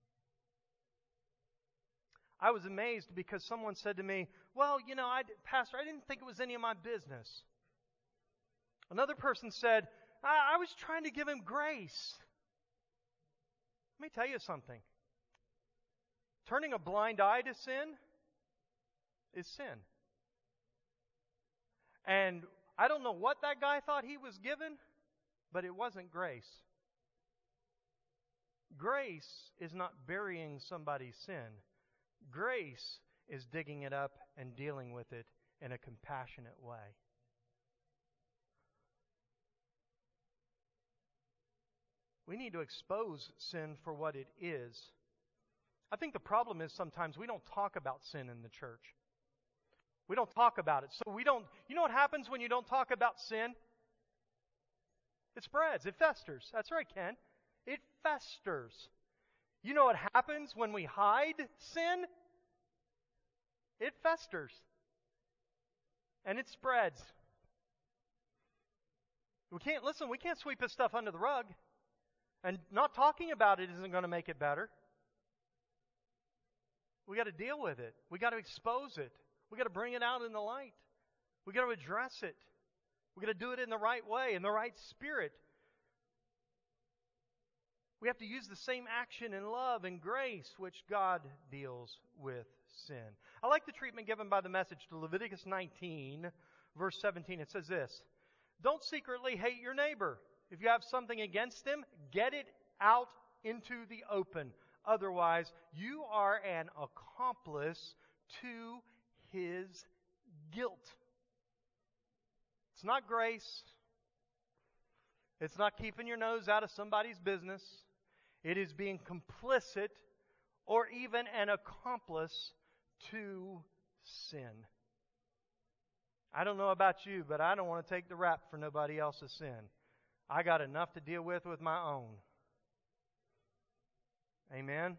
I was amazed because someone said to me, well, Pastor, I didn't think it was any of my business. Another person said, I was trying to give him grace. Let me tell you something. Turning a blind eye to sin is sin. And I don't know what that guy thought he was given, but it wasn't grace. Grace is not burying somebody's sin. Grace is digging it up and dealing with it in a compassionate way. We need to expose sin for what it is. I think the problem is sometimes we don't talk about sin in the church. We don't talk about it. So you know what happens when you don't talk about sin? It spreads. It festers. That's right, Ken. It festers. You know what happens when we hide sin? It festers. And it spreads. We can't sweep this stuff under the rug. And not talking about it isn't going to make it better. We got to deal with it. We got to expose it. We got to bring it out in the light. We got to address it. We got to do it in the right way, in the right spirit. We have to use the same action in love and grace which God deals with sin. I like the treatment given by the Message to Leviticus 19, verse 17. It says this, don't secretly hate your neighbor. If you have something against him, get it out into the open. Otherwise, you are an accomplice to his guilt. It's not grace. It's not keeping your nose out of somebody's business. It is being complicit or even an accomplice to sin. I don't know about you, but I don't want to take the rap for nobody else's sin. I got enough to deal with my own. Amen?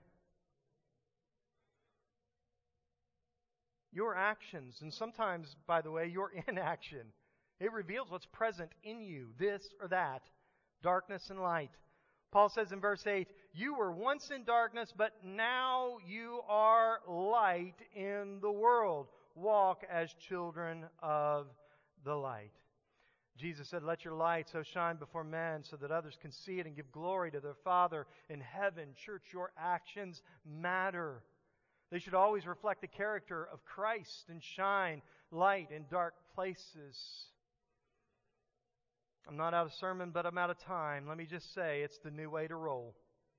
Your actions, and sometimes, by the way, your inaction, it reveals what's present in you, this or that, darkness and light. Paul says in verse 8, you were once in darkness, but now you are light in the world. Walk as children of the light. Jesus said, "Let your light so shine before men so that others can see it and give glory to their Father in heaven." Church, your actions matter. They should always reflect the character of Christ and shine light in dark places. I'm not out of sermon, but I'm out of time. Let me just say, it's the new way to roll.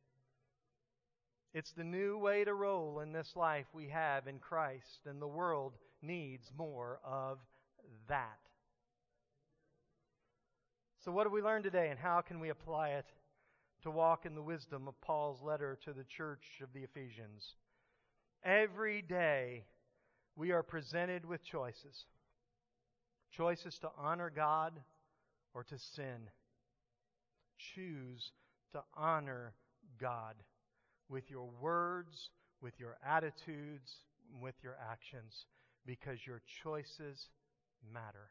It's the new way to roll in this life we have in Christ, and the world needs more of that. So what did we learn today, and how can we apply it to walk in the wisdom of Paul's letter to the church of the Ephesians? Every day we are presented with choices. Choices to honor God or to sin. Choose to honor God with your words, with your attitudes, with your actions, because your choices matter.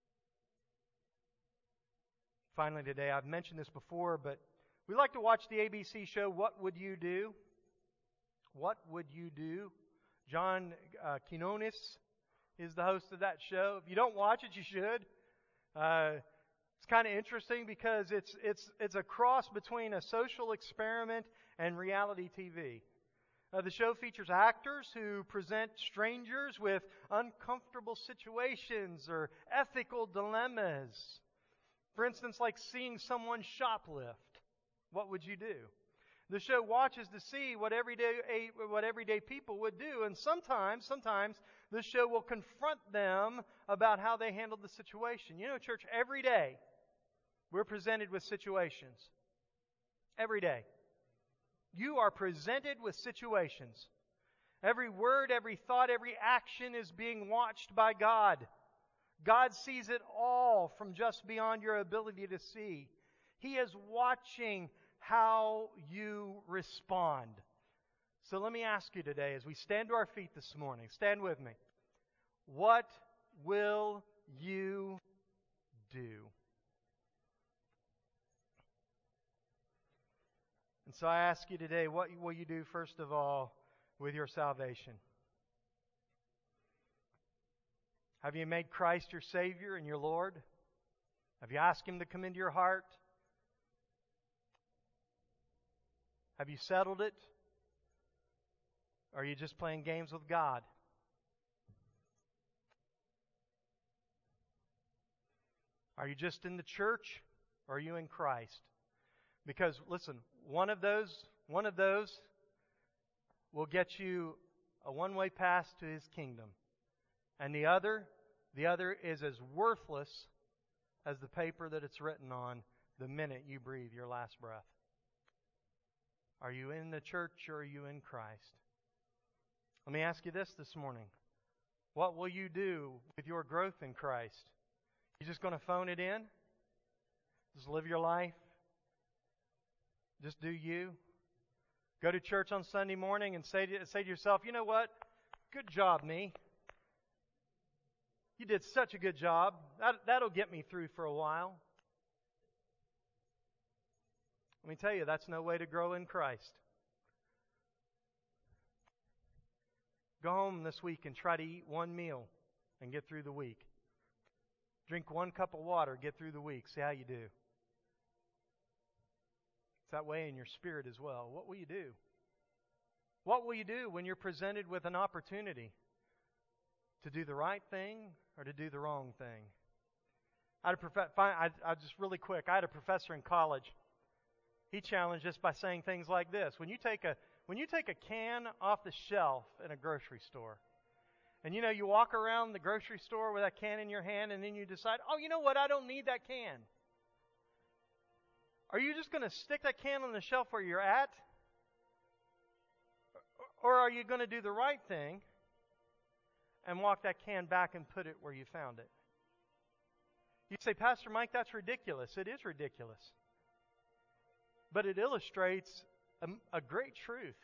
Finally today, I've mentioned this before, but we like to watch the ABC show, What Would You Do? What Would You Do? John Quinones is the host of that show. If you don't watch it, you should. It's kind of interesting because it's a cross between a social experiment and reality TV. The show features actors who present strangers with uncomfortable situations or ethical dilemmas. For instance, like seeing someone shoplift. What would you do? The show watches to see what everyday people would do, and sometimes the show will confront them about how they handled the situation. You know, church, every day we're presented with situations. Every day. You are presented with situations. Every word, every thought, every action is being watched by God. God sees it all from just beyond your ability to see. He is watching how you respond. So let me ask you today, as we stand to our feet this morning, stand with me. What will you do? And so I ask you today, what will you do first of all with your salvation? Have you made Christ your Savior and your Lord? Have you asked Him to come into your heart? Have you settled it? Or are you just playing games with God? Are you just in the church, or are you in Christ? Because, listen, one of those will get you a one-way pass to His kingdom. And the other is as worthless as the paper that it's written on the minute you breathe your last breath. Are you in the church or are you in Christ? Let me ask you this morning. What will you do with your growth in Christ? You just going to phone it in? Just live your life? Just do you? Go to church on Sunday morning and say to yourself, you know what? Good job, me. You did such a good job. That'll get me through for a while. Let me tell you, that's no way to grow in Christ. Go home this week and try to eat one meal and get through the week. Drink one cup of water, get through the week. See how you do. It's that way in your spirit as well. What will you do? What will you do when you're presented with an opportunity to do the right thing or to do the wrong thing? I just really quick, I had a professor in college. He challenged us by saying things like this. When you take a can off the shelf in a grocery store, and you walk around the grocery store with that can in your hand, and then you decide, oh, you know what, I don't need that can. Are you just going to stick that can on the shelf where you're at? Or are you going to do the right thing and walk that can back and put it where you found it? You say, Pastor Mike, that's ridiculous. It is ridiculous. But it illustrates a great truth.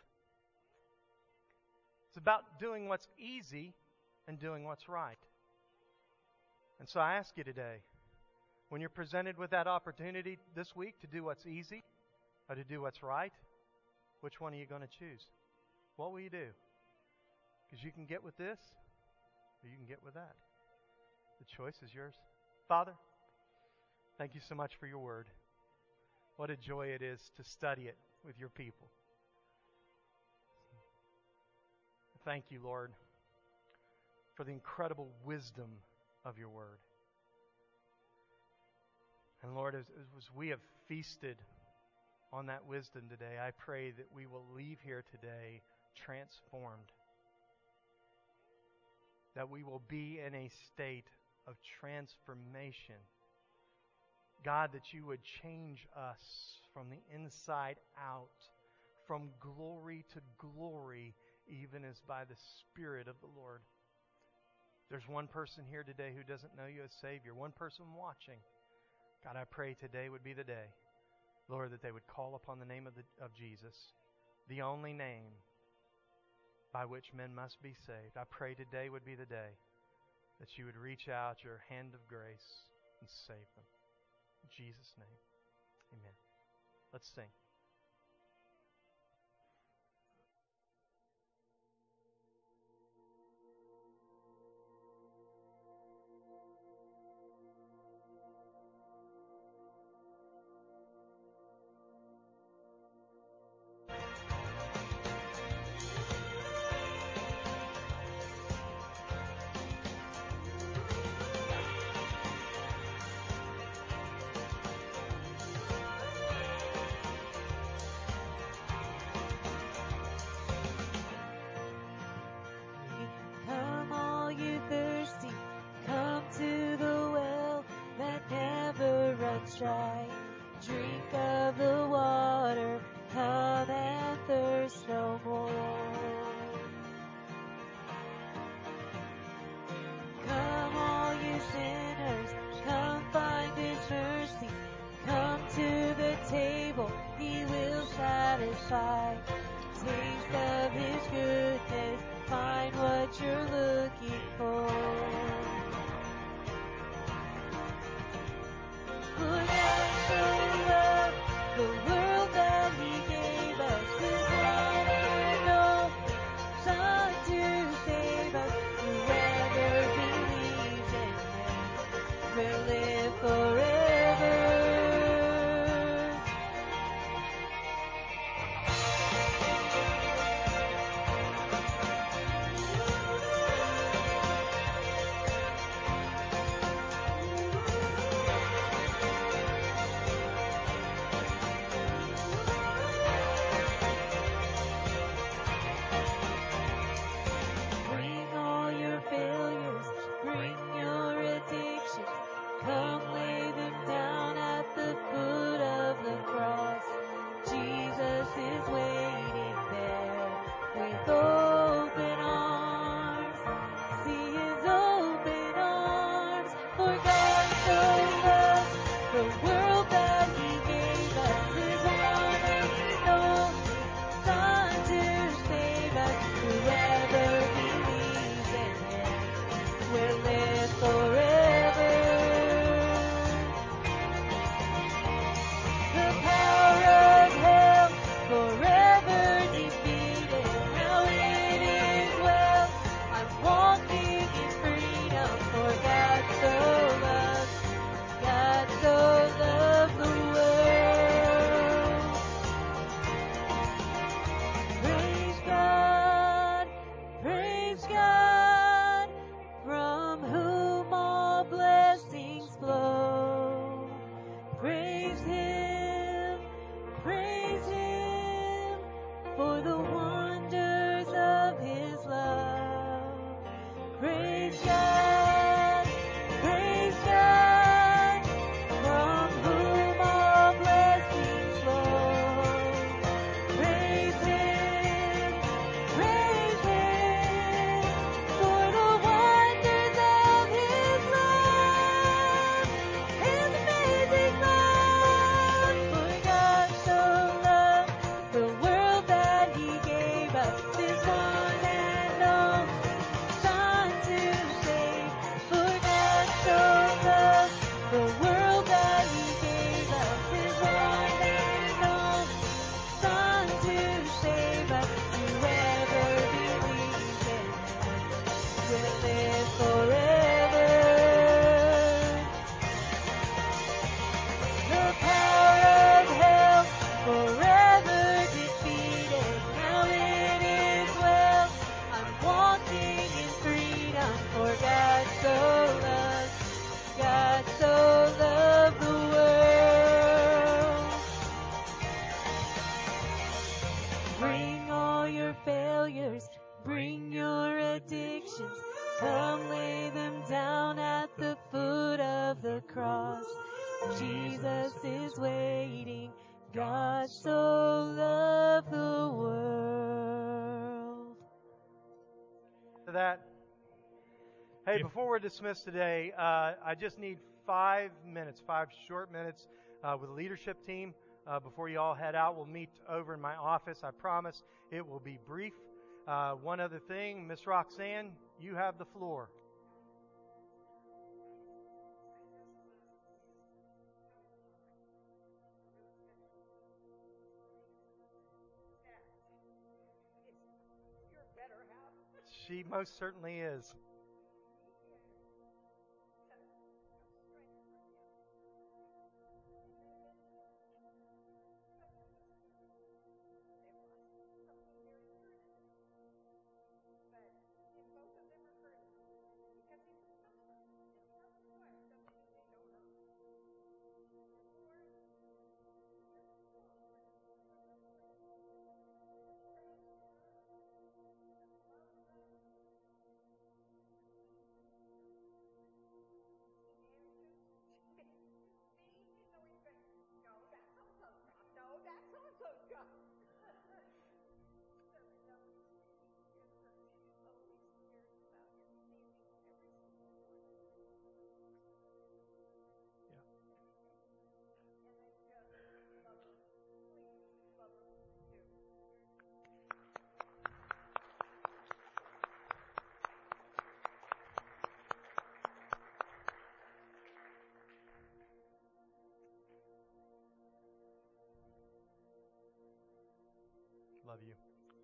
It's about doing what's easy and doing what's right. And so I ask you today, when you're presented with that opportunity this week to do what's easy or to do what's right, which one are you going to choose? What will you do? Because you can get with this or you can get with that. The choice is yours. Father, Thank you so much for your word. What a joy it is to study it with your people. Thank you, Lord, for the incredible wisdom of your word. And Lord, as we have feasted on that wisdom today, I pray that we will leave here today transformed. That we will be in a state of transformation. God, that you would change us from the inside out, from glory to glory, even as by the Spirit of the Lord. There's one person here today who doesn't know you as Savior, one person watching. God, I pray today would be the day, Lord, that they would call upon the name of Jesus, the only name by which men must be saved. I pray today would be the day that you would reach out your hand of grace and save them. In Jesus' name, amen. Let's sing. Dry. Drink of the water, come and thirst no more. Come all you sinners, come find His mercy. Come to the table, He will satisfy. Taste of His goodness, find what you're looking for. The world that He gave us, His one and only Son to save us. Whoever believes in Him will live forever. Jesus is waiting. God so loved the world. To that. Hey, before we're dismissed today, I just need 5 minutes, 5 short minutes with the leadership team before you all head out. We'll meet over in my office. I promise it will be brief. One other thing, Miss Roxanne, you have the floor. She most certainly is. Love you.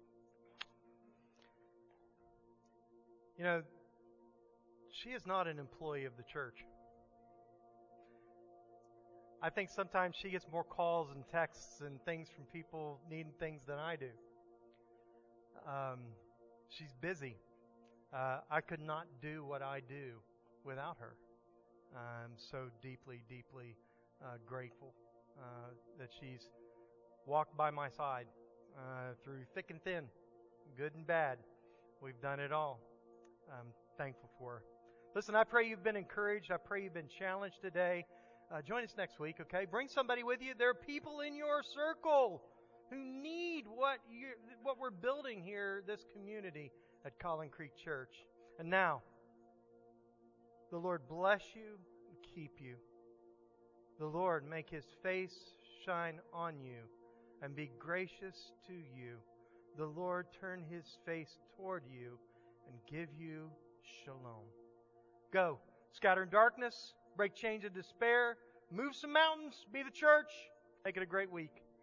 You know, she is not an employee of the church. I think sometimes she gets more calls and texts and things from people needing things than I do. She's busy. I could not do what I do without her. I'm so deeply, deeply grateful that she's walked by my side through thick and thin, good and bad. We've done it all. I'm thankful for her. Listen, I pray you've been encouraged. I pray you've been challenged today. Join us next week, okay? Bring somebody with you. There are people in your circle who need what we're building here, this community at Collin Creek Church. And now, the Lord bless you and keep you. The Lord make His face shine on you and be gracious to you. The Lord turn His face toward you and give you shalom. Go, scatter in darkness, break chains of despair, move some mountains, be the church. Make it a great week.